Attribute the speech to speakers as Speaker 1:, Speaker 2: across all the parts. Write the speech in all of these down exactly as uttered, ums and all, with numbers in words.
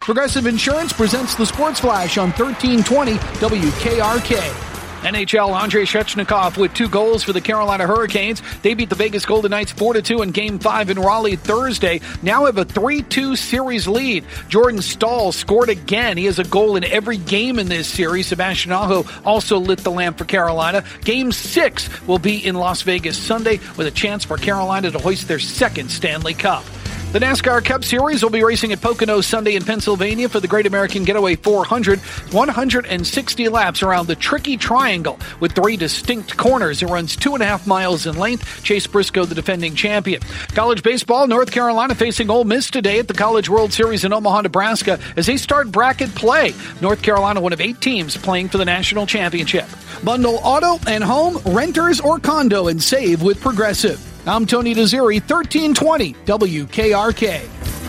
Speaker 1: Progressive Insurance presents the Sports Flash on thirteen twenty W K R K. N H L Andrei Svechnikov with two goals for the Carolina Hurricanes. They beat the Vegas Golden Knights four to two in Game five in Raleigh Thursday. Now have a three two series lead. Jordan Staal scored again. He has a goal in every game in this series. Sebastian Aho also lit the lamp for Carolina. Game six will be in Las Vegas Sunday with a chance for Carolina to hoist their second Stanley Cup. The NASCAR Cup Series will be racing at Pocono Sunday in Pennsylvania for the Great American Getaway four hundred. one hundred sixty laps around the tricky triangle with three distinct corners. It runs two and a half miles in length. Chase Briscoe, the defending champion. College baseball, North Carolina facing Ole Miss today at the College World Series in Omaha, Nebraska as they start bracket play. North Carolina, one of eight teams playing for the national championship. Bundle auto and home, renters or condo and save with Progressive. I'm Tony Desiri, thirteen twenty W K R K.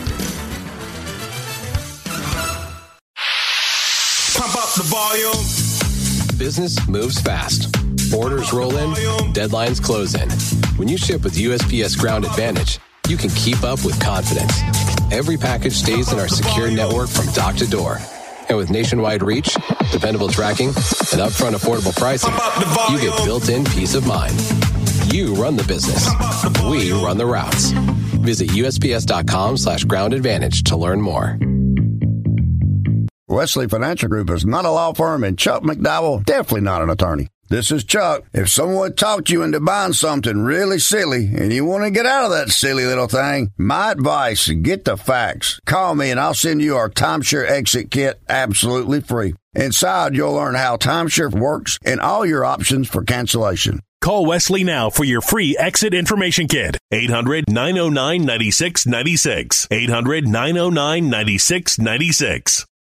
Speaker 2: Pump up the volume.
Speaker 3: Business moves fast. Orders roll in, deadlines close in. When you ship with U S P S Ground Advantage, you can keep up with confidence. Every package stays in our secure network from dock to door. And with nationwide reach, dependable tracking, and upfront affordable pricing, you get built-in peace of mind. You run the business. We run the routes. Visit USPS.com slash ground advantage to learn more.
Speaker 4: Wesley Financial Group is not a law firm, and Chuck McDowell, definitely not an attorney. This is Chuck. If someone talked you into buying something really silly and you want to get out of that silly little thing, my advice, get the facts. Call me and I'll send you our timeshare exit kit absolutely free. Inside, you'll learn how timeshare works and all your options for cancellation.
Speaker 5: Call Wesley now for your free exit information kit. eight hundred, nine oh nine, nine six nine six. eight hundred, nine oh nine, nine six nine six.